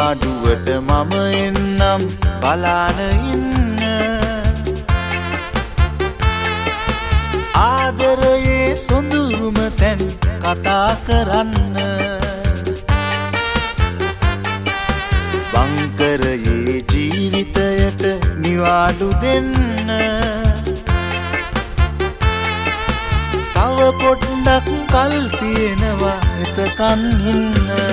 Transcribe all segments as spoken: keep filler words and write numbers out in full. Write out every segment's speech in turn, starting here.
නිවාඩුවට මම එන්නම් බලාන ඉන්න ආදරයේ සොඳුරුම තැන් කතා කරන්න බංකරයේ ජීවිතයට නිවාඩු දෙන්න තව පොඩ්ඩක් කල් තියෙනවා එතකන් ඉන්න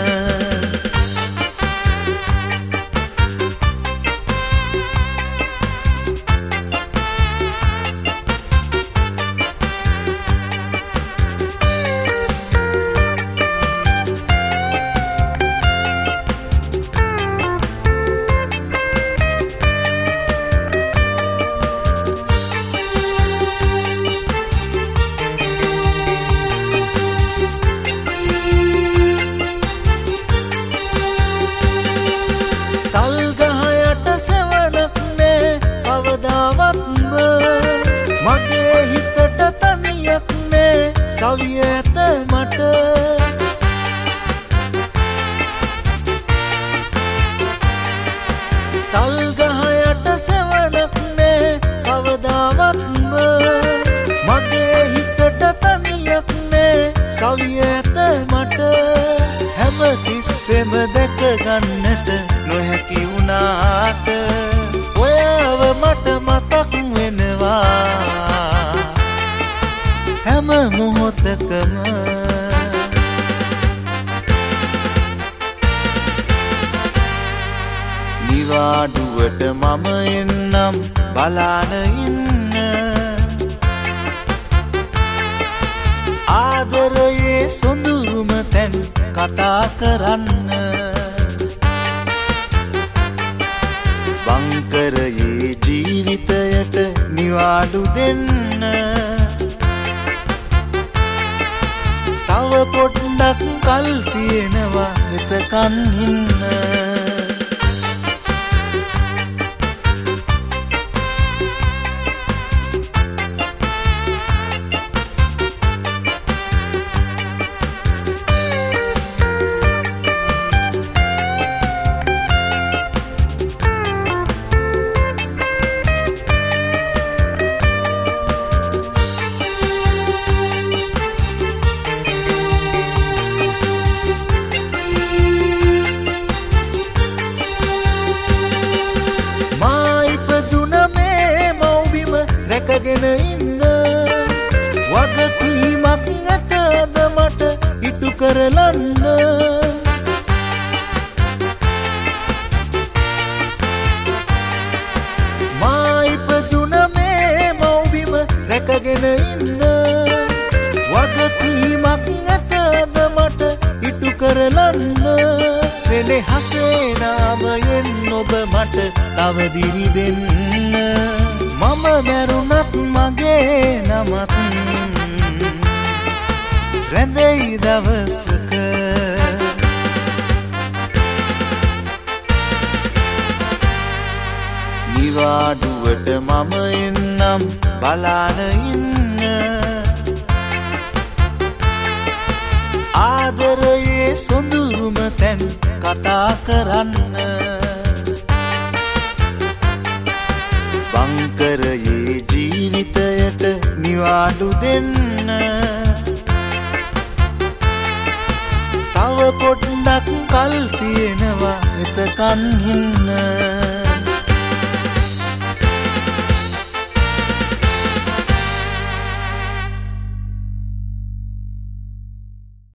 මගේ හිතට තනියක් නේ සවිය ඇත මට තල් ගහ යට සෙවණක් නේ කවදාවත්ම මගේ හිතට තනියක් නේ සවිය ඇත මට හැම තිස්සෙම දැක ගන්නට නොහැකි වුණාට ඔයව මට මතක් වෙනවා හැම මොහොතකම නිවාඩුවට මම එන්නම් බලාන ඉන්න ආදරයේ සොඳුරුම තැන් කතා කරන්න බංකරයේ ජීවිතයට නිවාඩු දෙන්න තව පොඩ්ඩක් කල් තියෙනවා එතකන් ඉන්න රැකගෙන ඉන්න වගකීමක් නැතද මට ඉටු කරලන්න මා ඉපදුන මේ මව්බිම රැකගෙන ඉන්න වගකීමක් නැතද මට ඉටු කරලන්න සෙනෙහසේ නාමයෙන් ඔබ මට තව දිරි දෙන්න මම මැරුණත් මගේ නමත් රැඳෙයි දවසක නිවාඩුවට මම එන්නම් බලාන ඉන්න ආදරයේ සොඳුරුම තැන් කතා කරන්න බංකරයේ ජීවිතයට නිවාඩු දෙන්න තව පොඩ්ඩක් කල් තියෙනවා එතකන් ඉන්න